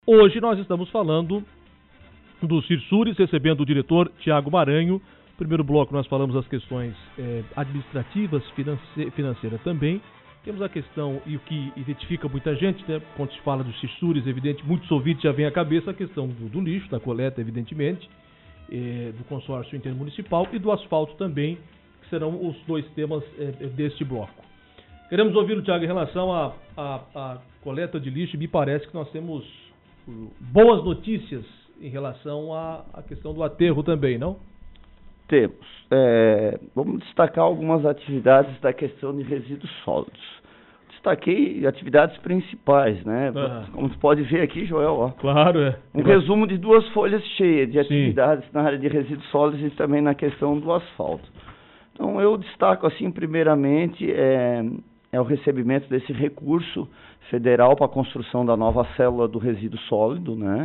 Hoje nós estamos falando do Cirsures, recebendo o diretor Tiago Maranho. No primeiro bloco nós falamos das questões administrativas, financeiras também. Temos a questão, e o que identifica muita gente, né? Quando se fala do Cirsures, evidente, muitos ouvintes já vem à cabeça a questão do lixo, da coleta, evidentemente, do consórcio intermunicipal e do asfalto também, que serão os dois temas deste bloco. Queremos ouvir o Tiago em relação à coleta de lixo, e me parece que nós temos boas notícias em relação à questão do aterro também, não? Temos. Vamos destacar algumas atividades da questão de resíduos sólidos. Destaquei atividades principais, né? Como você pode ver aqui, Joel, ó. Claro, Um resumo de 2 folhas cheias de atividades na área de resíduos sólidos e também na questão do asfalto. Então, eu destaco, assim, primeiramente, o recebimento desse recurso federal para a construção da nova célula do resíduo sólido, né?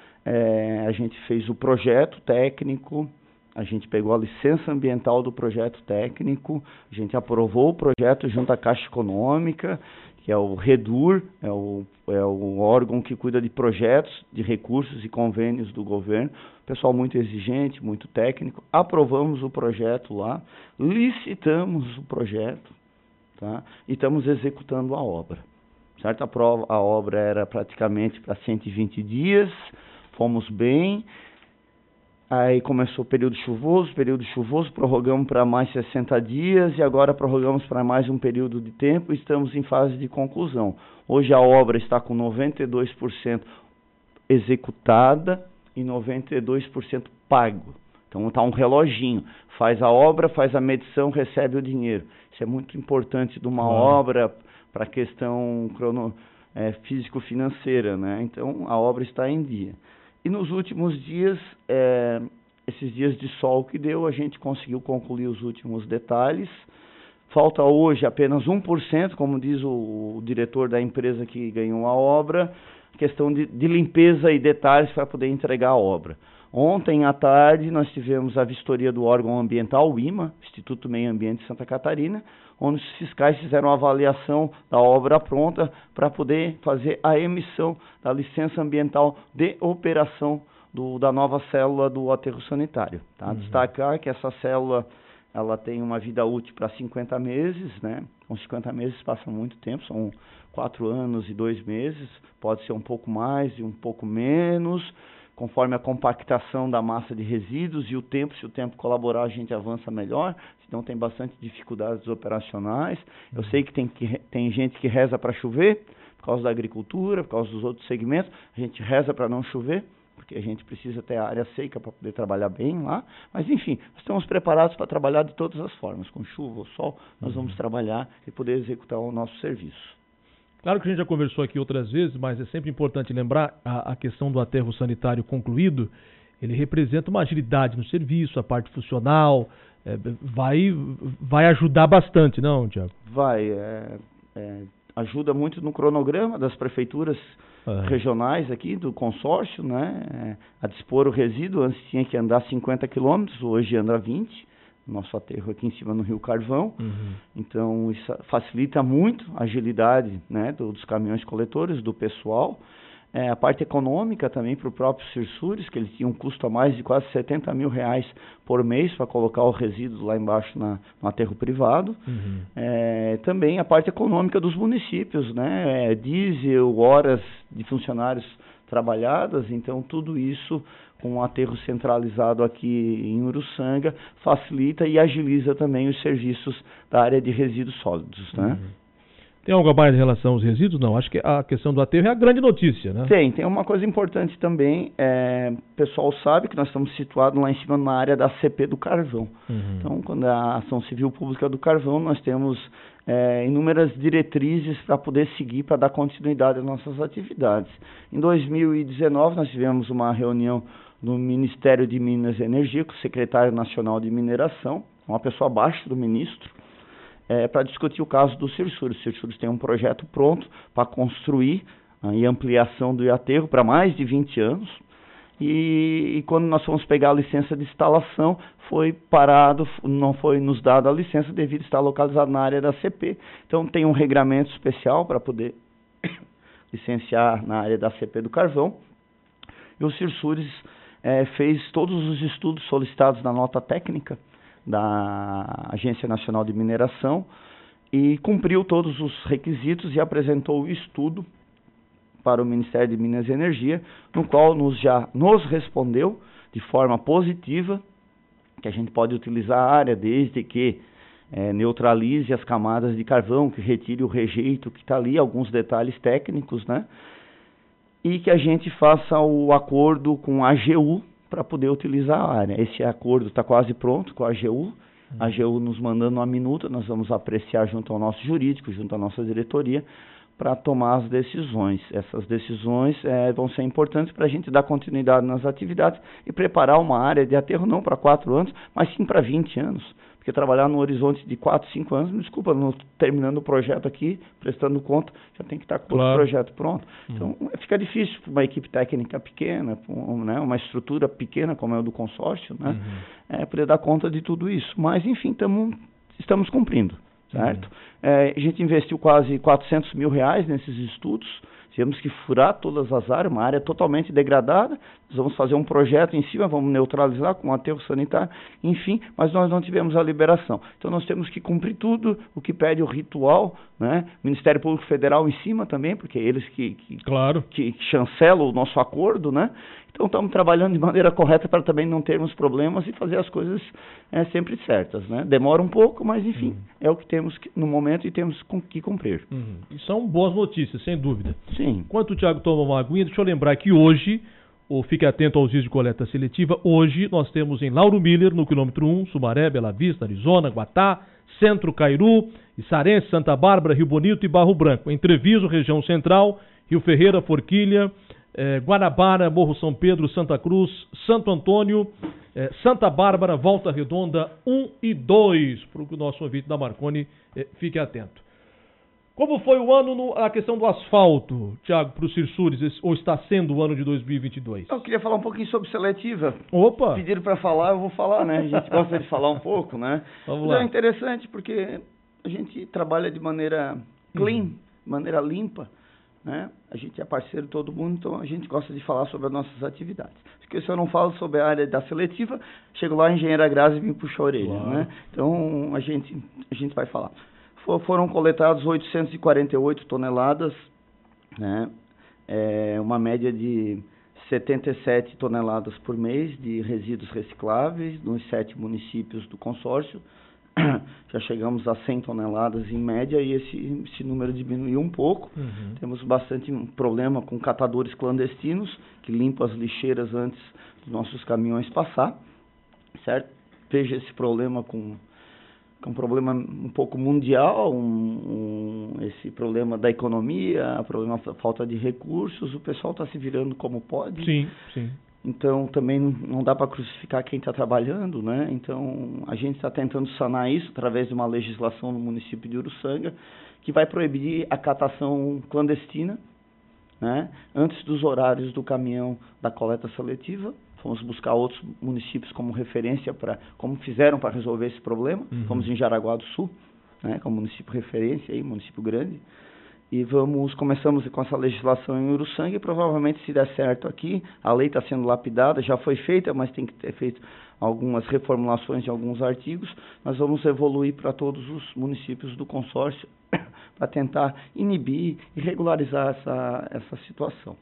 A gente fez o projeto técnico, a gente pegou a licença ambiental do projeto técnico, a gente aprovou o projeto junto à Caixa Econômica, que é o REDUR, é o órgão que cuida de projetos, de recursos e convênios do governo. Pessoal muito exigente, muito técnico. Aprovamos o projeto lá, licitamos o projeto, tá? E estamos executando a obra. Certo? A obra era praticamente para 120 dias, fomos bem. Aí começou o período chuvoso, prorrogamos para mais 60 dias e agora prorrogamos para mais um período de tempo e estamos em fase de conclusão. Hoje a obra está com 92% executada e 92% pago. Então está um reloginho, faz a obra, faz a medição, recebe o dinheiro. Isso é muito importante de uma obra para a questão físico-financeira, né? Então a obra está em dia. E nos últimos dias, esses dias de sol que deu, a gente conseguiu concluir os últimos detalhes. Falta hoje apenas 1%, como diz o diretor da empresa que ganhou a obra, questão de limpeza e detalhes para poder entregar a obra. Ontem à tarde nós tivemos a vistoria do órgão ambiental, o IMA, Instituto Meio Ambiente de Santa Catarina, onde os fiscais fizeram a avaliação da obra pronta para poder fazer a emissão da licença ambiental de operação da nova célula do aterro sanitário. Tá? Destacar que essa célula ela tem uma vida útil para 50 meses, né? Com 50 meses passa muito tempo, são 4 anos e 2 meses, pode ser um pouco mais e um pouco menos, conforme a compactação da massa de resíduos e o tempo, se o tempo colaborar a gente avança melhor, senão tem bastante dificuldades operacionais. Eu sei que tem gente que reza para chover, por causa da agricultura, por causa dos outros segmentos, a gente reza para não chover, porque a gente precisa ter a área seca para poder trabalhar bem lá, mas enfim, nós estamos preparados para trabalhar de todas as formas, com chuva ou sol, nós vamos trabalhar e poder executar o nosso serviço. Claro que a gente já conversou aqui outras vezes, mas é sempre importante lembrar a questão do aterro sanitário concluído, ele representa uma agilidade no serviço, a parte funcional, vai ajudar bastante, não, Tiago? Vai, ajuda muito no cronograma das prefeituras regionais aqui, do consórcio, né, a dispor o resíduo. Antes tinha que andar 50 quilômetros, hoje anda 20, nosso aterro aqui em cima no Rio Carvão. Então isso facilita muito a agilidade, né, dos caminhões coletores, do pessoal. A parte econômica também para o próprio Cirsures, que ele tinha um custo a mais de quase R$70 mil por mês para colocar o resíduo lá embaixo no aterro privado. Também a parte econômica dos municípios, né, diesel, horas de funcionários trabalhadas, então tudo isso com um aterro centralizado aqui em Uruçanga facilita e agiliza também os serviços da área de resíduos sólidos, né? Tem algo a mais em relação aos resíduos? Não, acho que a questão do aterro é a grande notícia, né? Tem uma coisa importante também, o pessoal sabe que nós estamos situados lá em cima na área da CP do Carvão. Então, quando a Ação Civil Pública do Carvão, nós temos inúmeras diretrizes para poder seguir, para dar continuidade às nossas atividades. Em 2019, nós tivemos uma reunião no Ministério de Minas e Energia, com o Secretário Nacional de Mineração, uma pessoa abaixo do ministro, para discutir o caso do Cirsures. O Cirsures tem um projeto pronto para construir e ampliação do aterro para mais de 20 anos. E quando nós fomos pegar a licença de instalação, foi parado, não foi nos dada a licença devido a estar localizado na área da CP. Então tem um regramento especial para poder licenciar na área da ACP do carvão. E o Cirsures fez todos os estudos solicitados na nota técnica da Agência Nacional de Mineração e cumpriu todos os requisitos e apresentou o estudo para o Ministério de Minas e Energia, no qual já nos respondeu de forma positiva que a gente pode utilizar a área desde que neutralize as camadas de carvão, que retire o rejeito que está ali, alguns detalhes técnicos, né? E que a gente faça o acordo com a AGU para poder utilizar a área. Esse acordo está quase pronto com a AGU. A AGU nos mandando uma minuta, nós vamos apreciar junto ao nosso jurídico, junto à nossa diretoria, para tomar as decisões. Essas decisões vão ser importantes para a gente dar continuidade nas atividades e preparar uma área de aterro não para 4 anos, mas sim para 20 anos. Porque trabalhar no horizonte de 4, 5 anos, desculpa, terminando o projeto aqui, prestando conta, já tem que estar com o projeto pronto. Então, fica difícil para uma equipe técnica pequena, né, uma estrutura pequena como é o do consórcio, né, poder dar conta de tudo isso. Mas, enfim, estamos cumprindo, certo? A gente investiu quase R$400 mil nesses estudos. Tivemos que furar todas as áreas, uma área totalmente degradada. Nós vamos fazer um projeto em cima, vamos neutralizar com um aterro sanitário, enfim, mas nós não tivemos a liberação. Então nós temos que cumprir tudo o que pede o ritual, né? Ministério Público Federal em cima também, porque é eles que chancelam o nosso acordo, né? Então estamos trabalhando de maneira correta para também não termos problemas e fazer as coisas sempre certas, né? Demora um pouco, mas enfim, é o que temos no momento e temos que cumprir. E são boas notícias, sem dúvida. Sim. Enquanto o Thiago toma uma aguinha, deixa eu lembrar que hoje, fique atento aos dias de coleta seletiva, hoje nós temos em Lauro Miller, no quilômetro 1, Sumaré, Bela Vista, Arizona, Guatá, Centro, Cairu, Issarense, Santa Bárbara, Rio Bonito e Barro Branco. Em Treviso, região central, Rio Ferreira, Forquilha, Guanabara, Morro São Pedro, Santa Cruz, Santo Antônio, Santa Bárbara, Volta Redonda 1 e 2, para que o nosso ouvinte da Marconi fique atento. Como foi o ano na questão do asfalto, Thiago, para o Cirsures, ou está sendo o ano de 2022? Eu queria falar um pouquinho sobre seletiva. Opa! Pediram para falar, eu vou falar, né? A gente gosta de falar um pouco, né? Vamos lá. É interessante porque a gente trabalha de maneira clean, de maneira limpa, né? A gente é parceiro de todo mundo, então a gente gosta de falar sobre as nossas atividades. Porque se eu não falo sobre a área da seletiva, chego lá, engenheiro agrário e me puxa a orelha, né? Então a gente vai falar. Foram coletados 848 toneladas, né? Uma média de 77 toneladas por mês de resíduos recicláveis nos 7 municípios do consórcio. Já chegamos a 100 toneladas em média e esse número diminuiu um pouco. Temos bastante problema com catadores clandestinos que limpam as lixeiras antes dos nossos caminhões passar, certo? Veja esse problema com um problema um pouco mundial, esse problema da economia, problema da falta de recursos, o pessoal está se virando como pode. Sim, sim. Então, também não dá para crucificar quem está trabalhando, né? Então, a gente está tentando sanar isso através de uma legislação no município de Uruçanga, que vai proibir a catação clandestina, né? Antes dos horários do caminhão da coleta seletiva. Fomos buscar outros municípios como referência como fizeram para resolver esse problema. Fomos em Jaraguá do Sul, né, como município referência, município grande. E começamos com essa legislação em Uruçanga e provavelmente, se der certo aqui, a lei está sendo lapidada, já foi feita, mas tem que ter feito algumas reformulações de alguns artigos. Nós vamos evoluir para todos os municípios do consórcio para tentar inibir e regularizar essa situação.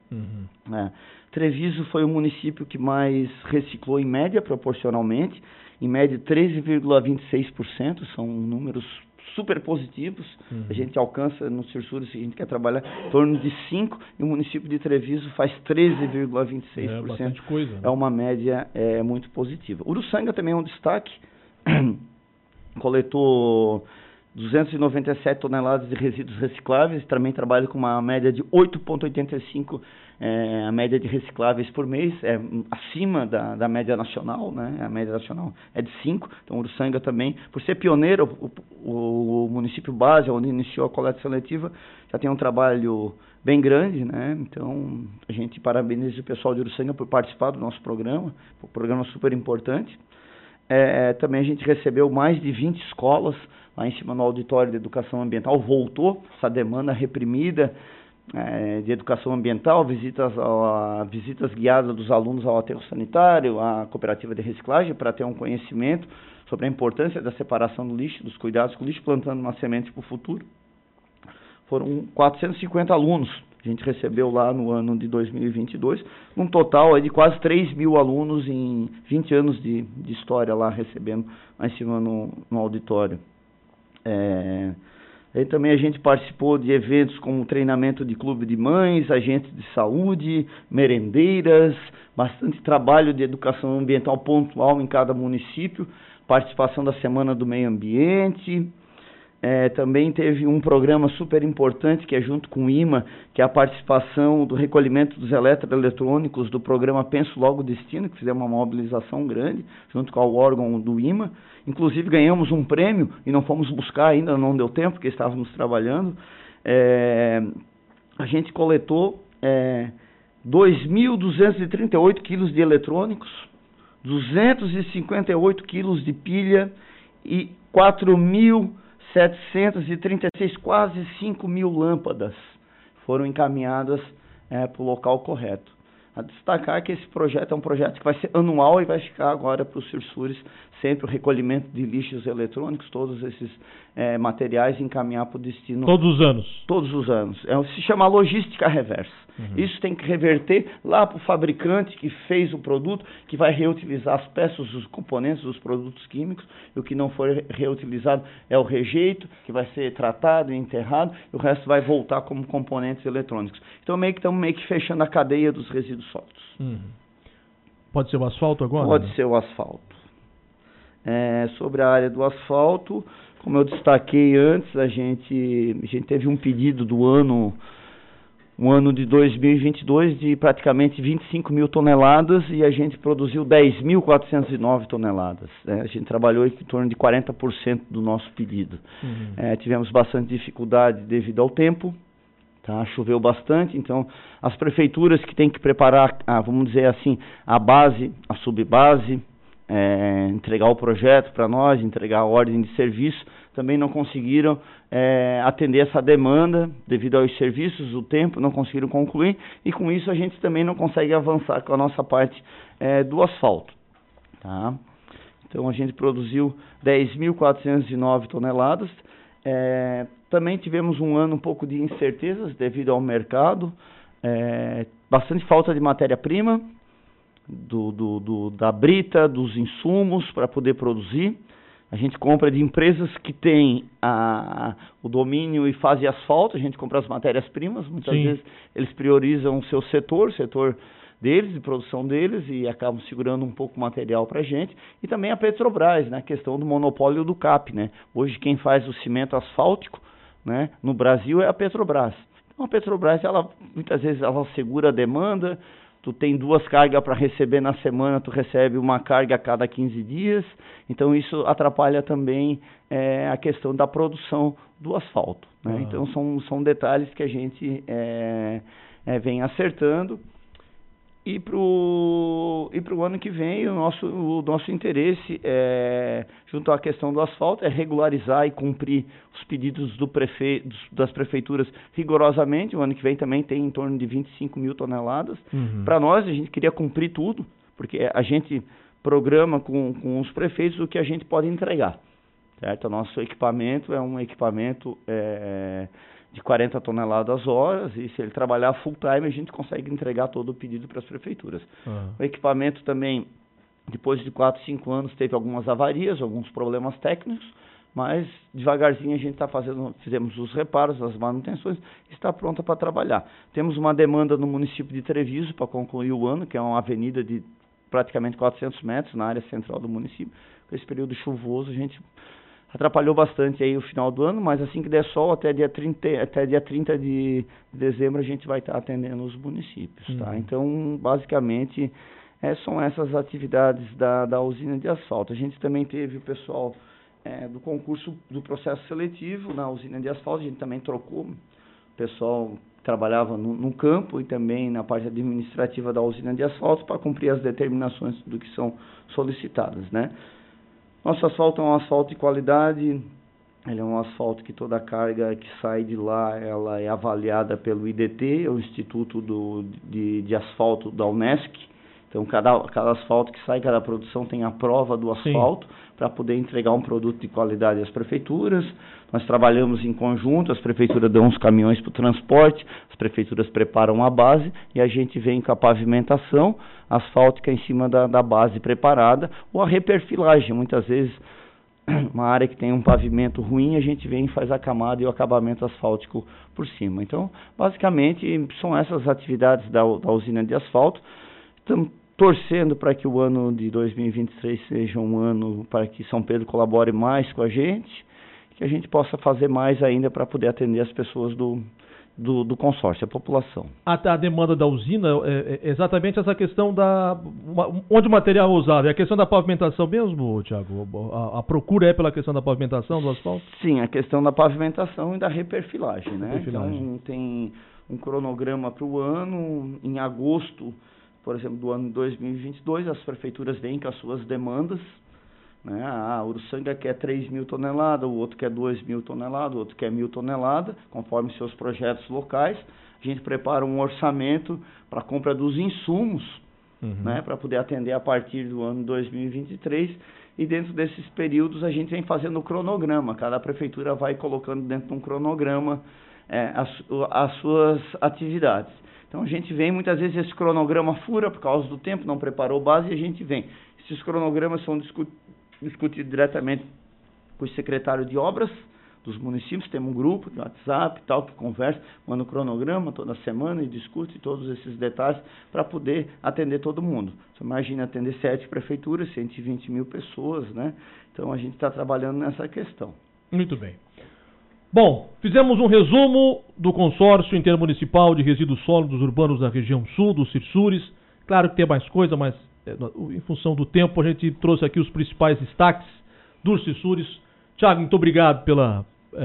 Treviso foi o município que mais reciclou em média, proporcionalmente. Em média, 13,26%, são números super positivos. A gente alcança no Cirsures, se a gente quer trabalhar, em torno de 5%, e o município de Treviso faz 13,26%. É bastante coisa, né? É uma média muito positiva. Uruçanga também é um destaque. Coletou 297 toneladas de resíduos recicláveis, também trabalha com uma média de 8,85 a média de recicláveis por mês, acima da média nacional, né? A média nacional é de 5, então Uruçanga também, por ser pioneiro, o município base, onde iniciou a coleta seletiva, já tem um trabalho bem grande, né? Então a gente parabeniza o pessoal de Uruçanga por participar do nosso programa, um programa super importante. Também a gente recebeu mais de 20 escolas lá em cima no Auditório de Educação Ambiental, voltou essa demanda reprimida, de educação ambiental, visitas guiadas dos alunos ao aterro sanitário, à cooperativa de reciclagem, para ter um conhecimento sobre a importância da separação do lixo, dos cuidados com o lixo, plantando uma semente para o futuro. Foram 450 alunos que a gente recebeu lá no ano de 2022, um total de quase 3 mil alunos em 20 anos de história lá recebendo lá em cima no auditório. Aí também a gente participou de eventos como treinamento de clube de mães, agentes de saúde, merendeiras, bastante trabalho de educação ambiental pontual em cada município, participação da Semana do Meio Ambiente. Também teve um programa super importante que é junto com o IMA, que é a participação do recolhimento dos eletroeletrônicos do programa Penso Logo Destino, que fizemos uma mobilização grande junto com o órgão do IMA. Inclusive ganhamos um prêmio e não fomos buscar ainda, não deu tempo, porque estávamos trabalhando. A gente coletou 2.238 quilos de eletrônicos, 258 quilos de pilha e 4.736, quase 5 mil lâmpadas foram encaminhadas para o local correto. A destacar que esse projeto é um projeto que vai ser anual e vai ficar agora para os CIRSURES sempre o recolhimento de lixos eletrônicos, todos esses materiais encaminhar para o destino. Todos os anos? Todos os anos. Se chama logística reversa. Isso tem que reverter lá para o fabricante que fez o produto, que vai reutilizar as peças, os componentes dos produtos químicos, e o que não for reutilizado é o rejeito, que vai ser tratado e enterrado, e o resto vai voltar como componentes eletrônicos. Então estamos meio que fechando a cadeia dos resíduos sólidos. Pode ser o asfalto agora? Pode ser o asfalto. Sobre a área do asfalto, como eu destaquei antes, a gente teve um pedido do ano de 2022 de praticamente 25 mil toneladas e a gente produziu 10.409 toneladas. A gente trabalhou em torno de 40% do nosso pedido. Tivemos bastante dificuldade devido ao tempo. Choveu bastante, então as prefeituras que têm que preparar, vamos dizer assim, a base, a subbase, entregar o projeto para nós, entregar a ordem de serviço, também não conseguiram atender essa demanda devido aos serviços, o tempo, não conseguiram concluir, e com isso a gente também não consegue avançar com a nossa parte do asfalto. Então a gente produziu 10.409 toneladas. Também tivemos um ano um pouco de incertezas devido ao mercado, bastante falta de matéria-prima, da brita, dos insumos para poder produzir. A gente compra de empresas que têm o domínio e fazem asfalto, a gente compra as matérias-primas, muitas vezes eles priorizam o seu setor deles, de produção deles, e acabam segurando um pouco o material para a gente. E também a Petrobras, né, a questão do monopólio do CAP. Né? Hoje quem faz o cimento asfáltico, né, no Brasil é a Petrobras. Então a Petrobras, muitas vezes ela segura a demanda. Tu tem 2 cargas para receber na semana, tu recebe uma carga a cada 15 dias. Então isso atrapalha também a questão da produção do asfalto. Né? Então são detalhes que a gente vem acertando. E para o ano que vem, o nosso interesse, junto à questão do asfalto, é regularizar e cumprir os pedidos das prefeituras rigorosamente. O ano que vem também tem em torno de 25 mil toneladas. Para nós, a gente queria cumprir tudo, porque a gente programa com os prefeitos o que a gente pode entregar. Certo? O nosso equipamento é um equipamento de 40 toneladas horas, e se ele trabalhar full time, a gente consegue entregar todo o pedido para as prefeituras. O equipamento também, depois de 4, 5 anos, teve algumas avarias, alguns problemas técnicos, mas devagarzinho a gente fizemos os reparos, as manutenções, e está pronta para trabalhar. Temos uma demanda no município de Treviso para concluir o ano, que é uma avenida de praticamente 400 metros na área central do município. Com esse período chuvoso, a gente atrapalhou bastante aí o final do ano, mas assim que der sol, até dia 30 de dezembro, a gente vai estar atendendo os municípios. Então, basicamente, são essas atividades da usina de asfalto. A gente também teve o pessoal do concurso do processo seletivo na usina de asfalto, a gente também trocou o pessoal que trabalhava no campo e também na parte administrativa da usina de asfalto para cumprir as determinações do que são solicitadas, né? Nosso asfalto é um asfalto de qualidade, Ele é um asfalto que toda a carga que sai de lá, ela é avaliada pelo IDT, o Instituto de Asfalto da Unesc. Então, cada asfalto que sai, cada produção tem a prova do asfalto para poder entregar um produto de qualidade às prefeituras. Nós trabalhamos em conjunto, as prefeituras dão uns caminhões para o transporte, as prefeituras preparam a base e a gente vem com a pavimentação asfáltica em cima da base preparada, ou a reperfilagem. Muitas vezes, uma área que tem um pavimento ruim, a gente vem e faz a camada e o acabamento asfáltico por cima. Então, basicamente, são essas atividades da usina de asfalto. Estamos torcendo para que o ano de 2023 seja um ano para que São Pedro colabore mais com a gente, que a gente possa fazer mais ainda para poder atender as pessoas do consórcio, a população. A demanda da usina é exatamente essa questão onde o material é usado. É a questão da pavimentação mesmo, Tiago? A procura é pela questão da pavimentação do asfalto? Sim, a questão da pavimentação e da reperfilagem, né? Então, tem um cronograma para o ano. Em agosto, por exemplo, do ano 2022, as prefeituras vêm com as suas demandas, né? O Uruçanga quer 3 mil toneladas, o outro quer 2 mil toneladas, o outro quer 1.000 toneladas, conforme seus projetos locais. A gente prepara um orçamento para a compra dos insumos, né? Para poder atender a partir do ano 2023. E dentro desses períodos a gente vem fazendo o cronograma. Cada prefeitura vai colocando dentro de um cronograma as suas atividades. Então a gente vem, muitas vezes esse cronograma fura por causa do tempo, não preparou base, e a gente vem. Esses cronogramas são discutidos diretamente com o secretário de obras dos municípios. Temos um grupo de WhatsApp e tal, que conversa, manda o cronograma toda semana e discute todos esses detalhes para poder atender todo mundo. Você imagina atender 7 prefeituras, 120 mil pessoas, né? Então a gente está trabalhando nessa questão. Muito bem. Bom, fizemos um resumo do consórcio intermunicipal de resíduos sólidos urbanos da região sul, do Cirsures. Claro que tem mais coisa, mas em função do tempo a gente trouxe aqui os principais destaques do Cirsures. Tiago, muito obrigado pela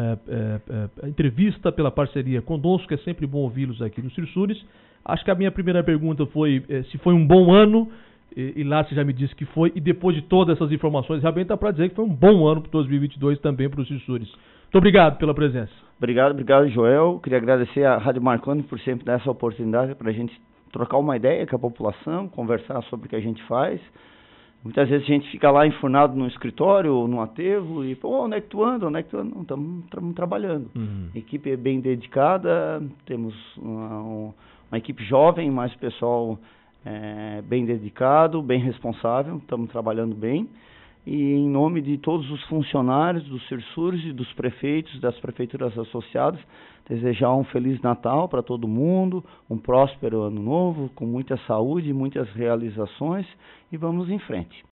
entrevista, pela parceria conosco. É sempre bom ouvi-los aqui no Cirsures. Acho que a minha primeira pergunta foi se foi um bom ano, e lá você já me disse que foi, e depois de todas essas informações, realmente dá para dizer que foi um bom ano para 2022 também para o Cirsures. Muito obrigado pela presença. Obrigado, Joel. Queria agradecer à Rádio Marconi por sempre dar essa oportunidade para a gente trocar uma ideia com a população, conversar sobre o que a gente faz. Muitas vezes a gente fica lá enfurnado no escritório ou no aterro e, onde é que tu anda? Não, estamos trabalhando. A equipe é bem dedicada, temos uma equipe jovem, mas o pessoal bem dedicado, bem responsável, estamos trabalhando bem. E em nome de todos os funcionários do Cirsures e dos prefeitos, das prefeituras associadas, desejar um Feliz Natal para todo mundo, um próspero ano novo, com muita saúde, muitas realizações, e vamos em frente.